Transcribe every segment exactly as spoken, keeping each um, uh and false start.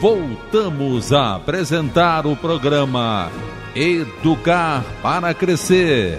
Voltamos a apresentar o programa Educar para Crescer.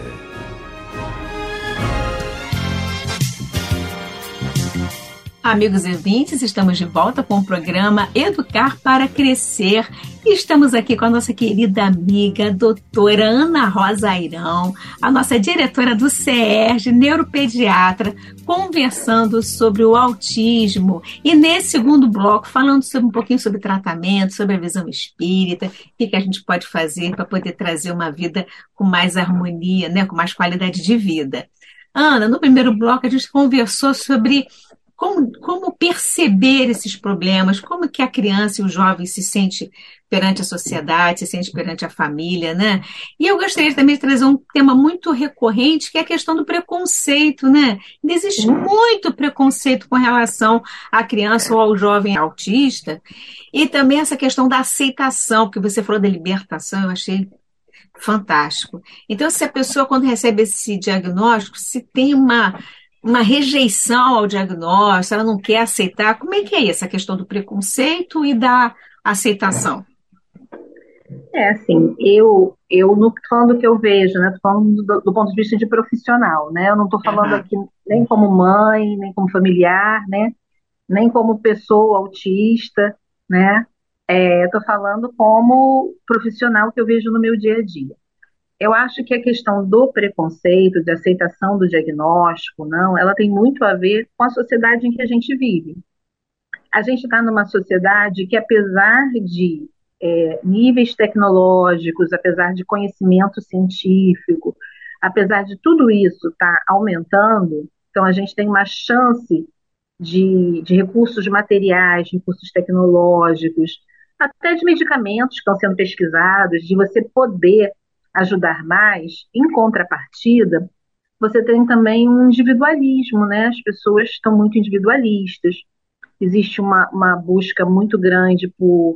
Amigos e ouvintes, estamos de volta com o programa Educar para Crescer. E estamos aqui com a nossa querida amiga, doutora Ana Rosa Airão, a nossa diretora do CERJ, neuropediatra, conversando sobre o autismo. E nesse segundo bloco, falando sobre, um pouquinho sobre tratamento, sobre a visão espírita, o que, que a gente pode fazer para poder trazer uma vida com mais harmonia, né, com mais qualidade de vida. Ana, no primeiro bloco a gente conversou sobre Como, como perceber esses problemas, como que a criança e o jovem se sente perante a sociedade, se sente perante a família, né? E eu gostaria também de trazer um tema muito recorrente, que é a questão do preconceito, né? Existe muito preconceito com relação à criança ou ao jovem autista, e também essa questão da aceitação, que você falou da libertação, eu achei fantástico. Então, se a pessoa, quando recebe esse diagnóstico, se tem uma uma rejeição ao diagnóstico, ela não quer aceitar, como é que é essa questão do preconceito e da aceitação? É assim, eu, eu não estou falando do que eu vejo, né? Estou falando do, do ponto de vista de profissional, né? Eu não estou falando uhum. aqui nem como mãe, nem como familiar, né? Nem como pessoa autista, né? Estou é, falando como profissional que eu vejo no meu dia a dia. Eu acho que a questão do preconceito, de aceitação do diagnóstico, não, ela tem muito a ver com a sociedade em que a gente vive. A gente está numa sociedade que, apesar de é, níveis tecnológicos, apesar de conhecimento científico, apesar de tudo isso estar tá aumentando, então a gente tem uma chance de, de recursos materiais, recursos tecnológicos, até de medicamentos que estão sendo pesquisados, de você poder ajudar mais. Em contrapartida, você tem também um individualismo, né? As pessoas estão muito individualistas, existe uma, uma busca muito grande por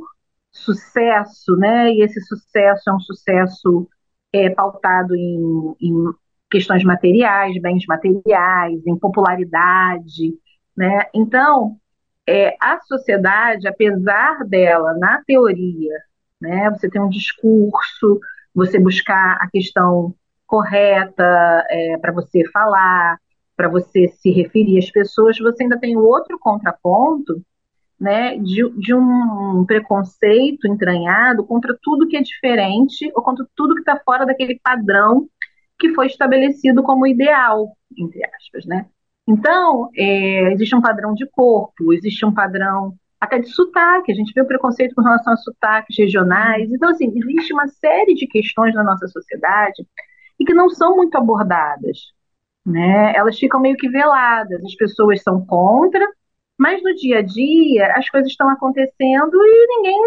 sucesso, né? E esse sucesso é um sucesso é, pautado em, em questões materiais, bens materiais, em popularidade, né? Então, é, a sociedade, apesar dela, na teoria, né, você tem um discurso, você buscar a questão correta é, para você falar, para você se referir às pessoas, você ainda tem outro contraponto, né, de, de um preconceito entranhado contra tudo que é diferente ou contra tudo que está fora daquele padrão que foi estabelecido como ideal, entre aspas, né? Então, é, existe um padrão de corpo, existe um padrão até de sotaque, a gente vê o preconceito com relação a sotaques regionais. Então, assim, existe uma série de questões na nossa sociedade e que não são muito abordadas, né? Elas ficam meio que veladas, as pessoas são contra, mas no dia a dia as coisas estão acontecendo e ninguém,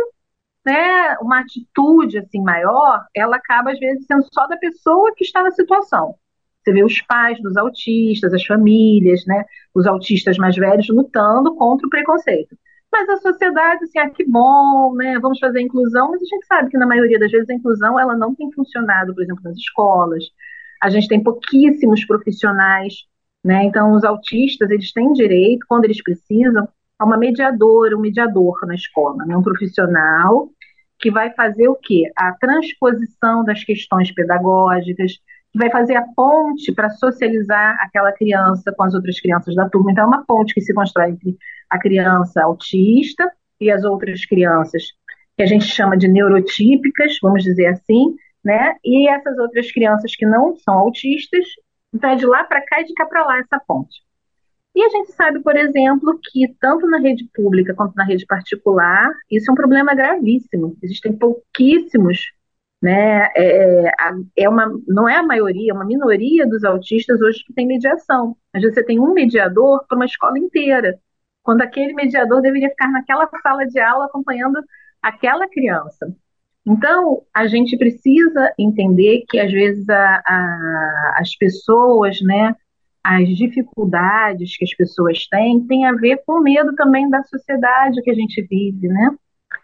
né, uma atitude assim maior, ela acaba às vezes sendo só da pessoa que está na situação. Você vê os pais dos autistas, as famílias, né, os autistas mais velhos lutando contra o preconceito. Mas a sociedade, assim, ah, que bom, né, vamos fazer a inclusão, mas a gente sabe que na maioria das vezes a inclusão ela não tem funcionado, por exemplo, nas escolas. A gente tem pouquíssimos profissionais, né, então os autistas, eles têm direito, quando eles precisam, a uma mediadora, um mediador na escola, né, um profissional que vai fazer o quê? A transposição das questões pedagógicas, que vai fazer a ponte para socializar aquela criança com as outras crianças da turma. Então, é uma ponte que se constrói entre a criança autista e as outras crianças que a gente chama de neurotípicas, vamos dizer assim, né? E essas outras crianças que não são autistas. Então, é de lá para cá e de cá para lá essa ponte. E a gente sabe, por exemplo, que tanto na rede pública quanto na rede particular, isso é um problema gravíssimo. Existem pouquíssimos, né, é, é uma, não é a maioria, é uma minoria dos autistas hoje que tem mediação. Às vezes você tem um mediador para uma escola inteira, quando aquele mediador deveria ficar naquela sala de aula acompanhando aquela criança. Então, a gente precisa entender que, às vezes, a, a, as pessoas, né, as dificuldades que as pessoas têm, tem a ver com o medo também da sociedade que a gente vive, né?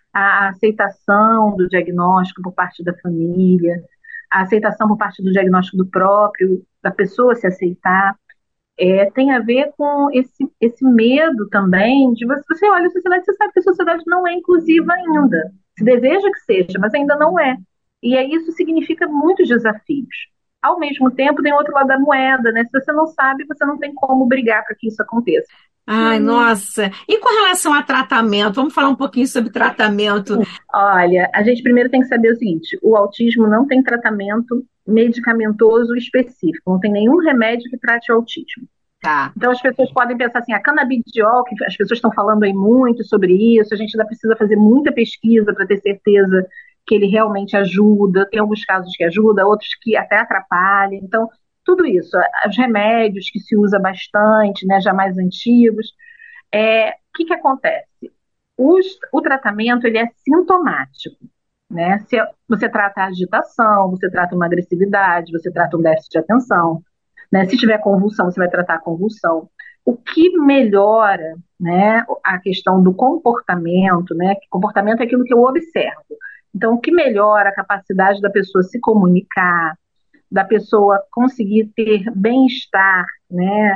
A aceitação do diagnóstico por parte da família, a aceitação por parte do diagnóstico do próprio, da pessoa se aceitar. é, tem a ver com esse, esse medo também de você, você olha a sociedade, você sabe que a sociedade não é inclusiva ainda. Se deseja que seja, mas ainda não é. E aí isso significa muitos desafios. Ao mesmo tempo, tem outro lado da moeda, né? Se você não sabe, você não tem como brigar para que isso aconteça. Ai, nossa. E com relação a tratamento? Vamos falar um pouquinho sobre tratamento. Olha, a gente primeiro tem que saber o seguinte: o autismo não tem tratamento medicamentoso específico, não tem nenhum remédio que trate o autismo. Tá. Então as pessoas podem pensar assim, a canabidiol, que as pessoas estão falando aí muito sobre isso, a gente ainda precisa fazer muita pesquisa para ter certeza que ele realmente ajuda, tem alguns casos que ajuda, outros que até atrapalham. Então, tudo isso, os remédios que se usa bastante, né, já mais antigos, é, o que, que acontece? Os, o tratamento ele é sintomático, né? Se você trata a agitação, você trata uma agressividade, você trata um déficit de atenção, né? Se tiver convulsão, você vai tratar a convulsão. O que melhora, né, a questão do comportamento, né? Comportamento é aquilo que eu observo. Então, o que melhora a capacidade da pessoa se comunicar, da pessoa conseguir ter bem-estar, né?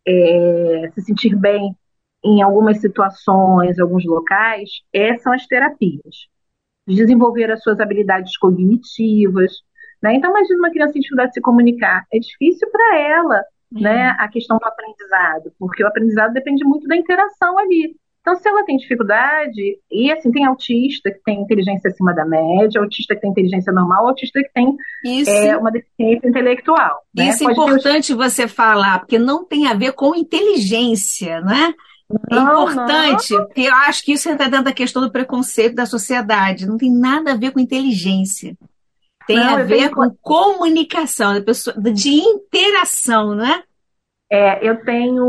É, se sentir bem em algumas situações, alguns locais, é, são as terapias. Desenvolver as suas habilidades cognitivas, né? Então, imagina uma criança em dificuldade de se comunicar. É difícil para ela, né, a questão do aprendizado, porque o aprendizado depende muito da interação ali. Então, se ela tem dificuldade, e assim, tem autista que tem inteligência acima da média, autista que tem inteligência normal, autista que tem Isso, é, uma deficiência intelectual. Né? isso é Pode ter os... importante você falar, porque não tem a ver com inteligência, né? É Não, não. importante, porque eu acho que isso entra dentro da questão do preconceito da sociedade. Não tem nada a ver com inteligência. Tem a Não, eu ver tenho, com comunicação, de, pessoa, de interação, né? é, eu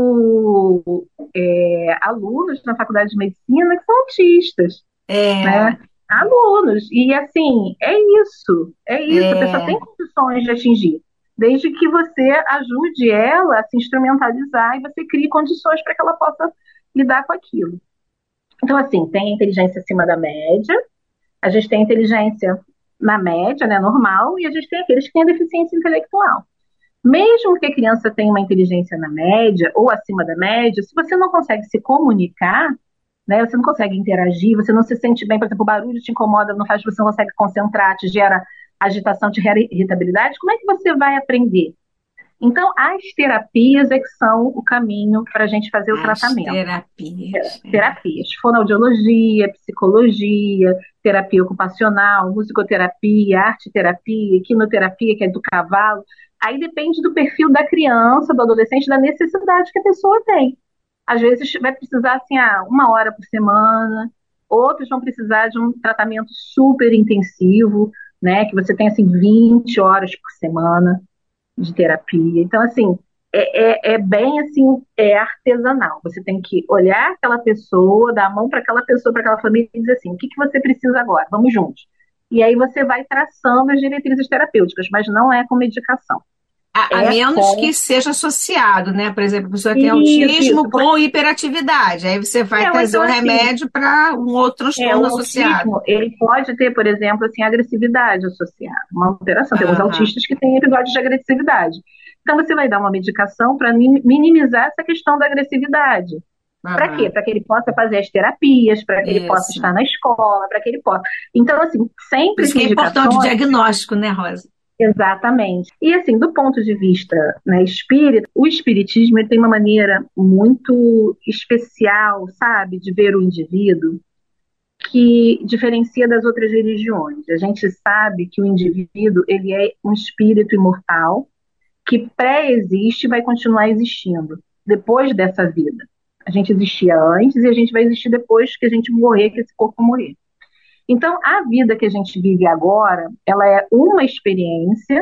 tenho é, alunos na faculdade de medicina que são autistas, É, né? Alunos. E assim, é isso, é isso. A pessoa é, tem condições de atingir, desde que você ajude ela a se instrumentalizar e você crie condições para que ela possa lidar com aquilo. Então, assim, tem a inteligência acima da média, a gente tem a inteligência na média, né, normal, e a gente tem aqueles que têm a deficiência intelectual. Mesmo que a criança tenha uma inteligência na média ou acima da média, se você não consegue se comunicar, né, você não consegue interagir, você não se sente bem, por exemplo, o barulho te incomoda, não faz, você não consegue concentrar, te gera agitação, te gera irritabilidade, como é que você vai aprender? Então, as terapias é que são o caminho para a gente fazer o as tratamento. terapias. É. Terapias, fonoaudiologia, psicologia, terapia ocupacional, musicoterapia, arte-terapia, quinoterapia, que é do cavalo. Aí depende do perfil da criança, do adolescente, da necessidade que a pessoa tem. Às vezes vai precisar, assim, ah, uma hora por semana, outros vão precisar de um tratamento super intensivo, né, que você tem, assim, vinte horas por semana de terapia. Então, assim, é, é, é bem assim, é artesanal. Você tem que olhar aquela pessoa, dar a mão para aquela pessoa, para aquela família e dizer assim, o que, que você precisa agora? Vamos juntos. E aí você vai traçando as diretrizes terapêuticas, mas não é com medicação. A, a É menos com... que seja associado, né? Por exemplo, a pessoa tem Isso, autismo isso. com hiperatividade. Aí você vai É, ou trazer então o assim, remédio para um outro é, transtorno o associado. autismo, ele pode ter, por exemplo, assim, agressividade associada, uma alteração. Tem alguns Aham, autistas que têm episódios de agressividade. Então, você vai dar uma medicação para minimizar essa questão da agressividade. Para quê? aham. Para que ele possa fazer as terapias, para que ele possa Isso. estar na escola, para que ele possa. Então, assim, Por sempre isso que que é importante o indicações. diagnóstico, né, Rosa? Exatamente. E assim, do ponto de vista, né, espírita, o espiritismo ele tem uma maneira muito especial, sabe, de ver o indivíduo que diferencia das outras religiões. A gente sabe que o indivíduo ele é um espírito imortal que pré-existe e vai continuar existindo depois dessa vida. A gente existia antes e a gente vai existir depois que a gente morrer, que esse corpo morrer. Então, a vida que a gente vive agora, ela é uma experiência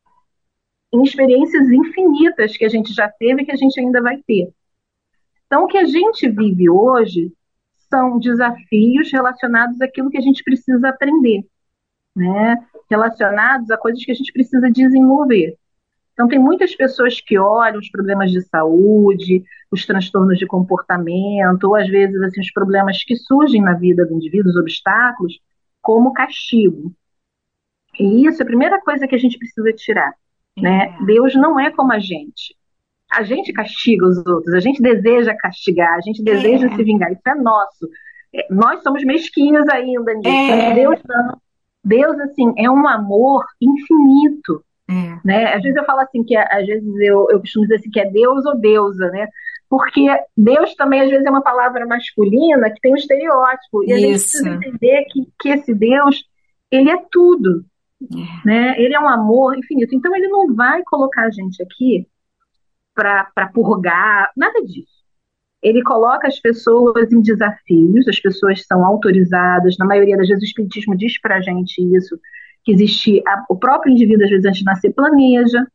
em experiências infinitas que a gente já teve e que a gente ainda vai ter. Então, o que a gente vive hoje são desafios relacionados àquilo que a gente precisa aprender, né? Relacionados a coisas que a gente precisa desenvolver. Então, tem muitas pessoas que olham os problemas de saúde, os transtornos de comportamento, ou às vezes assim, os problemas que surgem na vida do indivíduo, os obstáculos, como castigo. E isso é a primeira coisa que a gente precisa tirar. Né? É. Deus não é como a gente. A gente castiga os outros, a gente deseja castigar, a gente deseja se É, vingar, isso é nosso. É, nós somos mesquinhos ainda nisso, mas Deus é, não. Deus, assim, é um amor infinito, é, né? Às vezes eu falo assim, que às vezes eu, eu costumo dizer assim, que é Deus ou deusa, né? Porque Deus também, às vezes, é uma palavra masculina que tem um estereótipo, e a gente isso. precisa entender que, que esse Deus, ele é tudo, É, né? Ele é um amor infinito. Então, ele não vai colocar a gente aqui para purgar, nada disso. Ele coloca as pessoas em desafios, as pessoas são autorizadas, na maioria das vezes o Espiritismo diz para a gente isso, que existe, a, o próprio indivíduo, às vezes, antes de nascer, planeja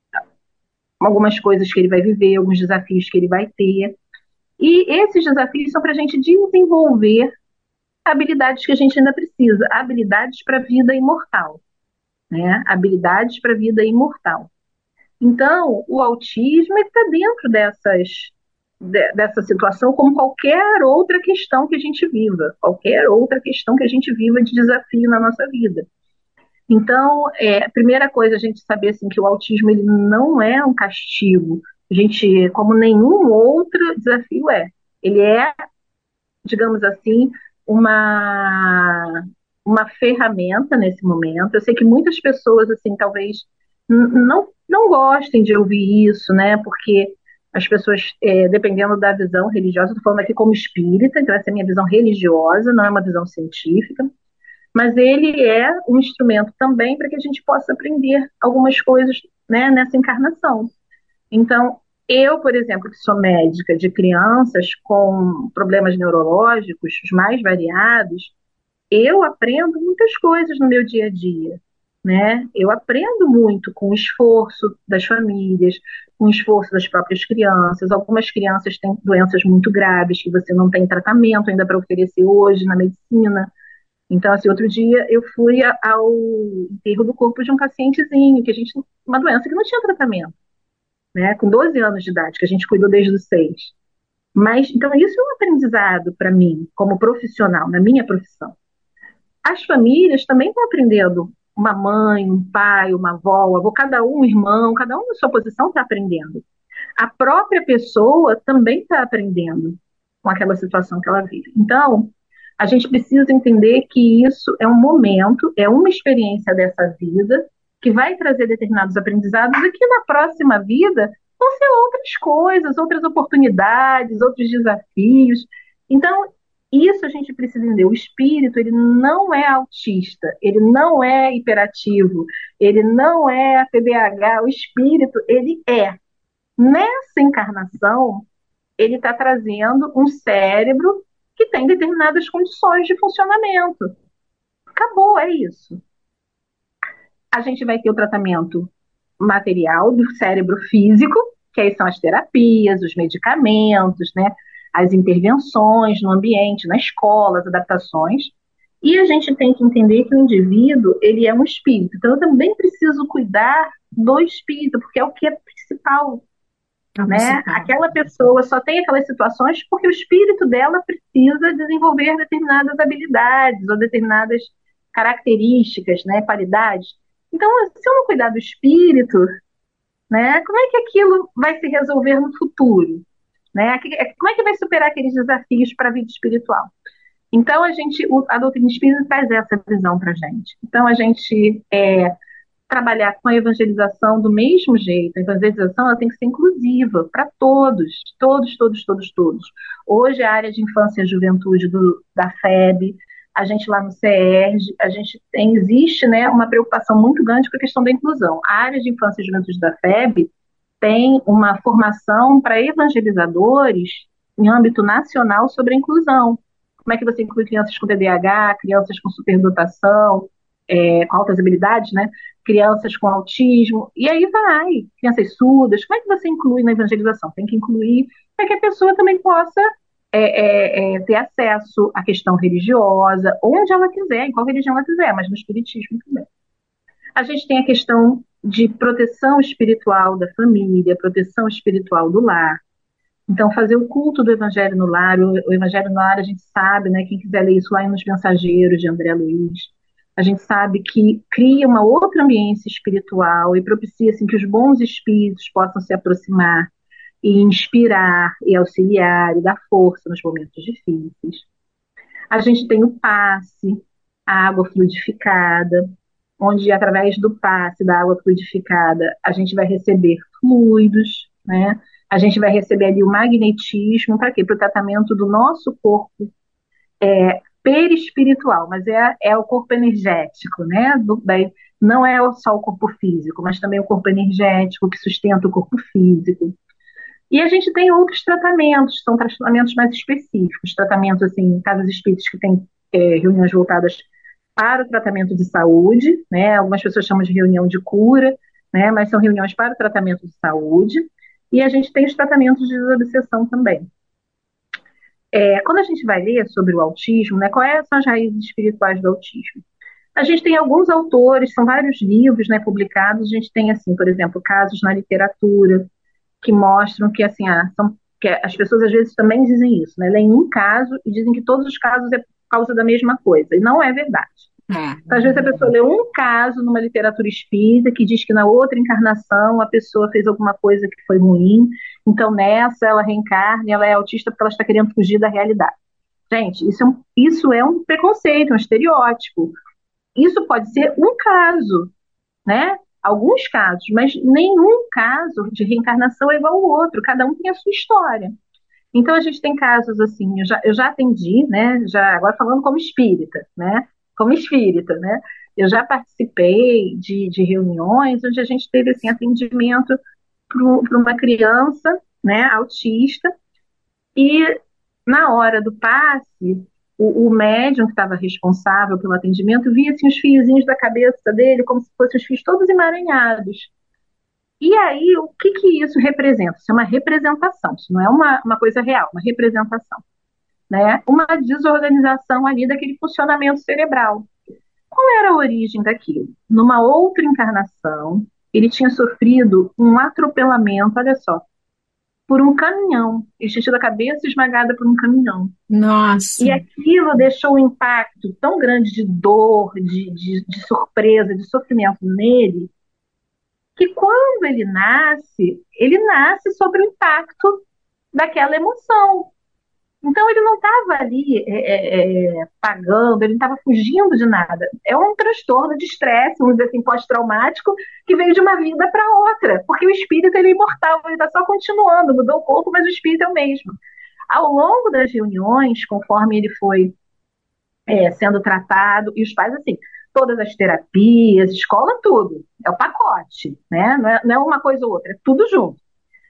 algumas coisas que ele vai viver, alguns desafios que ele vai ter. E esses desafios são para a gente desenvolver habilidades que a gente ainda precisa, habilidades para a vida imortal, né? Habilidades para a vida imortal. Então, o autismo está dentro dessas, de, dessa situação, como qualquer outra questão que a gente viva, qualquer outra questão que a gente viva de desafio na nossa vida. Então, é, a primeira coisa a gente saber assim, que o autismo ele não é um castigo, a gente, como nenhum outro desafio é. Ele é, digamos assim, uma, uma ferramenta nesse momento. Eu sei que muitas pessoas, assim, talvez não, não gostem de ouvir isso, né? Porque as pessoas, é, dependendo da visão religiosa, estou falando aqui como espírita, então essa é a minha visão religiosa, não é uma visão científica, mas ele é um instrumento também para que a gente possa aprender algumas coisas, né, nessa encarnação. Então, eu, por exemplo, que sou médica de crianças com problemas neurológicos, os mais variados, eu aprendo muitas coisas no meu dia a dia, né? Eu aprendo muito com o esforço das famílias, com o esforço das próprias crianças. Algumas crianças têm doenças muito graves que você não tem tratamento ainda para oferecer hoje na medicina. Então, assim, outro dia eu fui ao enterro do corpo de um pacientezinho, que a gente, uma doença que não tinha tratamento, né? Com doze anos de idade, que a gente cuidou desde os seis. Mas, então, isso é um aprendizado para mim, como profissional, na minha profissão. As famílias também estão aprendendo. Uma mãe, um pai, uma avó, um avô, cada um, um irmão, cada um na sua posição está aprendendo. A própria pessoa também está aprendendo com aquela situação que ela vive. Então, a gente precisa entender que isso é um momento, é uma experiência dessa vida que vai trazer determinados aprendizados e que na próxima vida vão ser outras coisas, outras oportunidades, outros desafios. Então, isso a gente precisa entender. O espírito, ele não é autista, ele não é hiperativo, ele não é T D A H. O espírito, ele é. Nessa encarnação, ele está trazendo um cérebro que tem determinadas condições de funcionamento. Acabou, é isso. A gente vai ter o tratamento material do cérebro físico, que aí são as terapias, os medicamentos, né, as intervenções no ambiente, na escola, as adaptações. E a gente tem que entender que o indivíduo, ele é um espírito. Então, eu também preciso cuidar do espírito, porque é o que é principal, é o né? principal. Aquela pessoa só tem aquelas situações porque o espírito dela precisa desenvolver determinadas habilidades ou determinadas características, né? Qualidades. Então, se eu não cuidar do espírito, né? Como é que aquilo vai se resolver no futuro, né? Como é que vai superar aqueles desafios para a vida espiritual? Então, a gente, a doutrina espírita traz essa visão para a gente. Então, a gente é, trabalhar com a evangelização do mesmo jeito. A evangelização ela tem que ser inclusiva para todos, todos, todos, todos, todos. Hoje, a área de infância e juventude do, da F E B, a gente lá no C E R G, a gente tem, existe, né, uma preocupação muito grande com a questão da inclusão. A área de infância e juventude da F E B tem uma formação para evangelizadores em âmbito nacional sobre a inclusão. Como é que você inclui crianças com T D A H, crianças com superdotação, é, com altas habilidades, né? Crianças com autismo, e aí vai, crianças surdas, como é que você inclui na evangelização? Tem que incluir para que a pessoa também possa é, é, é, ter acesso à questão religiosa, onde ela quiser, em qual religião ela quiser, mas no espiritismo também. A gente tem a questão de proteção espiritual da família, proteção espiritual do lar. Então, fazer o culto do Evangelho no Lar, o, o Evangelho no Lar, a gente sabe, né, quem quiser ler isso lá nos Mensageiros, de André Luiz, a gente sabe que cria uma outra ambiência espiritual e propicia assim, que os bons espíritos possam se aproximar, e inspirar, e auxiliar, e dar força nos momentos difíceis. A gente tem o passe, a água fluidificada, onde através do passe da água fluidificada a gente vai receber fluidos, né? A gente vai receber ali o magnetismo, para quê? Para o tratamento do nosso corpo é, perispiritual, mas é, é o corpo energético, né? Do, daí, não é só o corpo físico, mas também o corpo energético que sustenta o corpo físico. E a gente tem outros tratamentos, são tratamentos mais específicos, tratamentos assim, casas espíritas que têm é, reuniões voltadas para o tratamento de saúde, né? Algumas pessoas chamam de reunião de cura, né? Mas são reuniões para o tratamento de saúde. E a gente tem os tratamentos de desobsessão também. É, quando a gente vai ler sobre o autismo, né, quais são as raízes espirituais do autismo? A gente tem alguns autores, são vários livros, né, publicados. A gente tem, assim, por exemplo, casos na literatura que mostram que, assim, ah, são, que as pessoas às vezes também dizem isso, né? Leem um caso e dizem que todos os casos é por causa da mesma coisa. E não é verdade. Então, às vezes a pessoa lê um caso numa literatura espírita que diz que na outra encarnação a pessoa fez alguma coisa que foi ruim, então nessa ela reencarna e ela é autista porque ela está querendo fugir da realidade. Gente, isso é um, isso é um preconceito, um estereótipo. Isso pode ser um caso, né? Alguns casos, mas nenhum caso de reencarnação é igual ao outro, cada um tem a sua história. Então a gente tem casos assim, eu já, eu já atendi, né? Já, agora falando como espírita, né? Como espírita, né? Eu já participei de, de reuniões onde a gente teve assim, atendimento para uma criança, né, autista, e na hora do passe, o, o médium que estava responsável pelo atendimento via assim, os fiozinhos da cabeça dele como se fossem os fios todos emaranhados. E aí, o que, que isso representa? Isso é uma representação, isso não é uma, uma coisa real, uma representação, né? Uma desorganização ali daquele funcionamento cerebral. Qual era a origem daquilo? Numa outra encarnação, ele tinha sofrido um atropelamento, olha só, por um caminhão. Ele tinha tido a cabeça esmagada por um caminhão. Nossa. E aquilo deixou um impacto tão grande de dor, de, de, de surpresa, de sofrimento nele, que quando ele nasce, ele nasce sob o impacto daquela emoção. Então ele não estava ali é, é, pagando, ele não estava fugindo de nada. É um transtorno de estresse, vamos dizer assim, pós-traumático, que veio de uma vida para outra, porque o espírito ele é imortal, ele está só continuando, mudou o corpo, mas o espírito é o mesmo. Ao longo das reuniões, conforme ele foi é, sendo tratado, e os pais, assim, todas as terapias, escola, tudo, é o pacote, né? Não é, não é uma coisa ou outra, é tudo junto.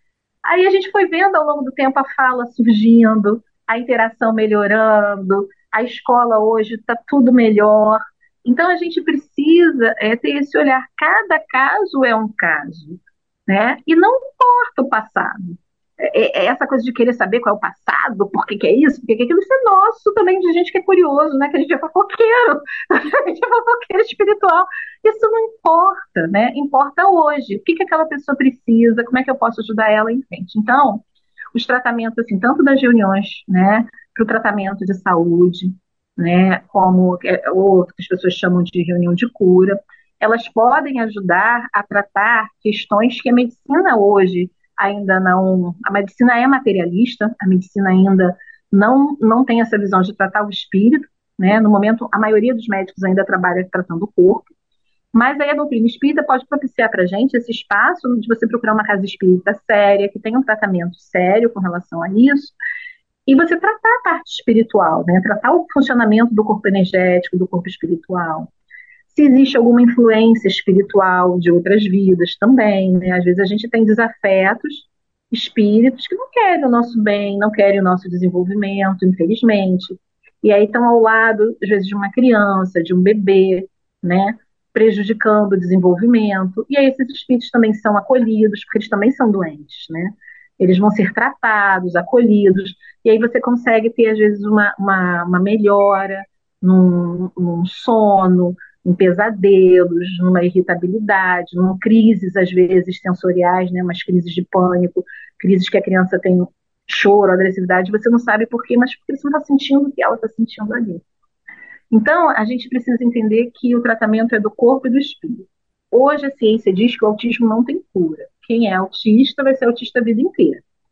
Aí a gente foi vendo ao longo do tempo a fala surgindo, a interação melhorando, a escola hoje está tudo melhor. Então a gente precisa é, ter esse olhar, cada caso é um caso, né? E não importa o passado. É, é essa coisa de querer saber qual é o passado, por que, que é isso, por que, que é aquilo, isso é nosso também, de gente que é curioso, né? Que a gente é fofoqueiro, a gente é fofoqueiro espiritual. Isso não importa, né? Importa hoje. O que, que aquela pessoa precisa, como é que eu posso ajudar ela em frente. Então, os tratamentos, assim, tanto das reuniões, né, para o tratamento de saúde, né, como ou que as pessoas chamam de reunião de cura, elas podem ajudar a tratar questões que a medicina hoje ainda não, a medicina é materialista, a medicina ainda não, não tem essa visão de tratar o espírito, né? No momento, a maioria dos médicos ainda trabalha tratando o corpo, mas aí a doutrina espírita pode propiciar para a gente esse espaço de você procurar uma casa espírita séria, que tenha um tratamento sério com relação a isso, e você tratar a parte espiritual, né? Tratar o funcionamento do corpo energético, do corpo espiritual. Se existe alguma influência espiritual de outras vidas também, né? Às vezes a gente tem desafetos, espíritos que não querem o nosso bem, não querem o nosso desenvolvimento, infelizmente. E aí estão ao lado, às vezes, de uma criança, de um bebê, né? Prejudicando o desenvolvimento. E aí esses espíritos também são acolhidos, porque eles também são doentes, né? Eles vão ser tratados, acolhidos, e aí você consegue ter, às vezes, uma, uma, uma melhora num, num sono, em pesadelos, numa irritabilidade, numa crises, às vezes, sensoriais, né, umas crises de pânico, crises que a criança tem choro, agressividade, você não sabe por quê, mas porque você não está sentindo o que ela está sentindo ali. Então, a gente precisa entender que o tratamento é do corpo e do espírito. Hoje a ciência diz que o autismo não tem cura. Quem é autista vai ser autista a vida inteira.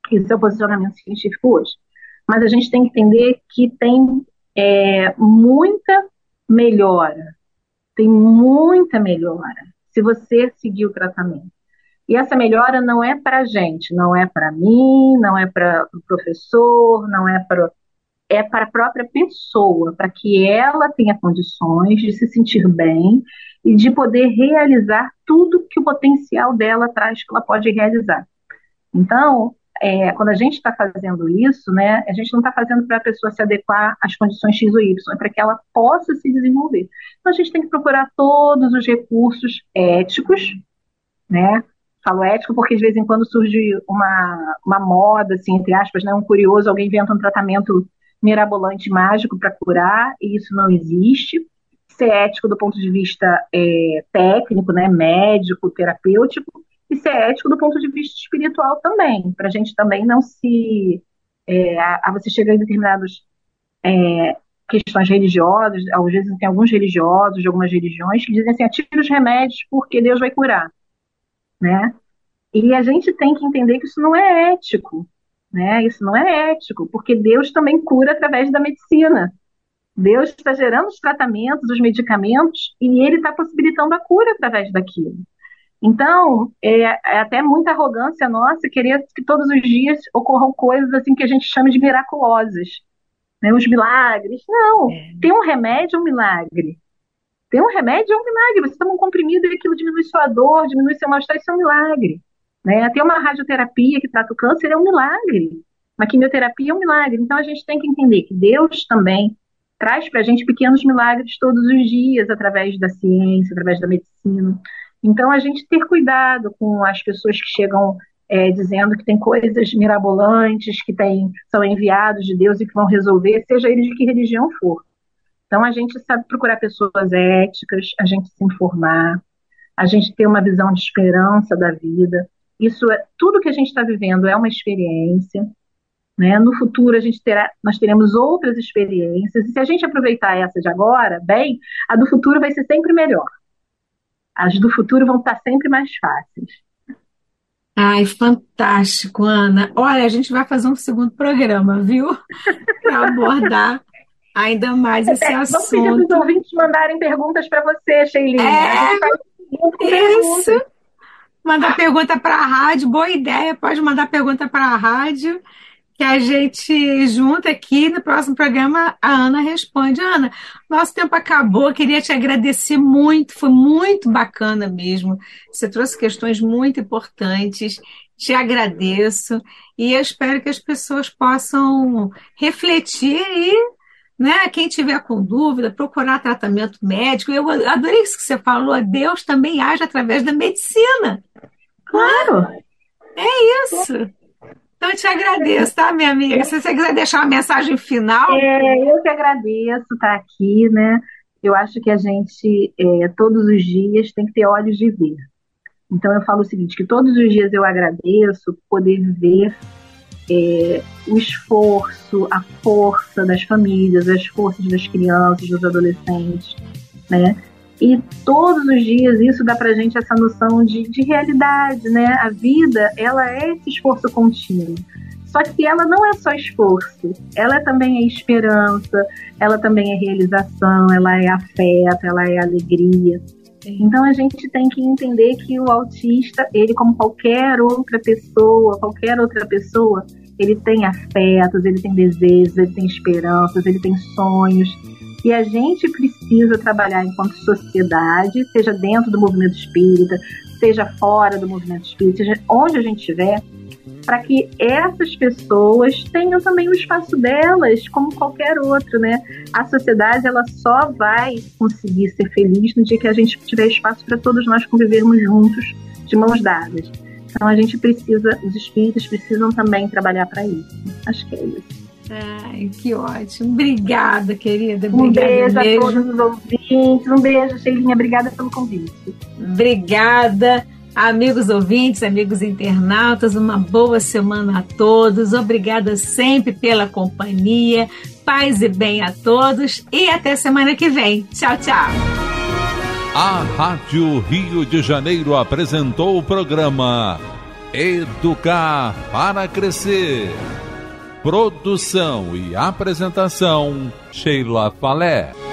Isso é o posicionamento científico hoje. Mas a gente tem que entender que tem é, muita melhora, tem muita melhora se você seguir o tratamento. E essa melhora não é para a gente, não é para mim, não é para o professor, não é para é para a própria pessoa, para que ela tenha condições de se sentir bem e de poder realizar tudo que o potencial dela traz que ela pode realizar. Então, é, quando a gente está fazendo isso, né, a gente não está fazendo para a pessoa se adequar às condições X ou Y, é para que ela possa se desenvolver. Então, a gente tem que procurar todos os recursos éticos, né? Falo ético porque de vez em quando surge uma, uma moda, assim, entre aspas, né, um curioso, alguém inventa um tratamento mirabolante mágico para curar, e isso não existe. Ser ético do ponto de vista é, técnico, né, médico, terapêutico, e ser ético do ponto de vista espiritual também, para a gente também não se... É, a, a você chegar em determinadas é, questões religiosas, às vezes tem alguns religiosos de algumas religiões que dizem assim, atire os remédios porque Deus vai curar, né? E a gente tem que entender que isso não é ético, né? Isso não é ético, porque Deus também cura através da medicina. Deus está gerando os tratamentos, os medicamentos, e Ele está possibilitando a cura através daquilo. Então, é, é até muita arrogância nossa querer que todos os dias ocorram coisas assim que a gente chama de miraculosas, né? Os milagres. Não, é. Tem um remédio, é um milagre. Tem um remédio, é um milagre. Você toma um comprimido e aquilo diminui sua dor, diminui seu mal-estar, isso é um milagre. Né? Tem uma radioterapia que trata o câncer, é um milagre. Uma quimioterapia é um milagre. Então a gente tem que entender que Deus também traz para a gente pequenos milagres todos os dias, através da ciência, através da medicina. Então a gente ter cuidado com as pessoas que chegam é, dizendo que tem coisas mirabolantes, que tem, são enviados de Deus e que vão resolver, seja eles de que religião for. Então a gente sabe procurar pessoas éticas, a gente se informar, a gente ter uma visão de esperança da vida. Isso é tudo que a gente está vivendo é uma experiência, né? No futuro a gente terá, nós teremos outras experiências, e se a gente aproveitar essa de agora, bem, a do futuro vai ser sempre melhor. As do futuro vão estar sempre mais fáceis. Ai, fantástico, Ana. Olha, a gente vai fazer um segundo programa, viu? Para abordar ainda mais esse é, assunto. Vamos pedir para os ouvintes mandarem perguntas para você, Sheilinha. É, isso. Mandar pergunta para a rádio, boa ideia. Pode mandar pergunta para a rádio, que a gente junta aqui no próximo programa. A Ana responde. Ana, nosso tempo acabou. Queria te agradecer muito. Foi muito bacana mesmo. Você trouxe questões muito importantes. Te agradeço e eu espero que as pessoas possam refletir e, né, quem tiver com dúvida, procurar tratamento médico. Eu adorei isso que você falou, Deus também age através da medicina. Claro! É isso. Então, eu te agradeço, tá, minha amiga? Se você quiser deixar uma mensagem final... É, eu que agradeço estar aqui, né? Eu acho que a gente, é, todos os dias, tem que ter olhos de ver. Então, eu falo o seguinte, que todos os dias eu agradeço poder ver é, o esforço, a força das famílias, as forças das crianças, dos adolescentes, né? E todos os dias isso dá pra gente essa noção de, de realidade, né? A vida, ela é esse esforço contínuo. Só que ela não é só esforço, ela também é esperança, ela também é realização, ela é afeto, ela é alegria. Então a gente tem que entender que o autista, ele como qualquer outra pessoa, qualquer outra pessoa, ele tem afetos, ele tem desejos, ele tem esperanças, ele tem sonhos. E a gente precisa trabalhar enquanto sociedade, seja dentro do movimento espírita, seja fora do movimento espírita, seja onde a gente estiver, para que essas pessoas tenham também o espaço delas, como qualquer outro, né? A sociedade, ela só vai conseguir ser feliz no dia que a gente tiver espaço para todos nós convivermos juntos, de mãos dadas. Então a gente precisa, os espíritos precisam também trabalhar para isso. Acho que é isso. Ai, que ótimo. Obrigada, querida. Um Obrigada beijo mesmo. A todos os ouvintes. Um beijo, Sheilinha. Obrigada pelo convite. Obrigada. Amigos ouvintes, amigos internautas, uma boa semana a todos. Obrigada sempre pela companhia. Paz e bem a todos e até semana que vem. Tchau, tchau. A Rádio Rio de Janeiro apresentou o programa Educar para Crescer. Produção e apresentação, Sheila Falé.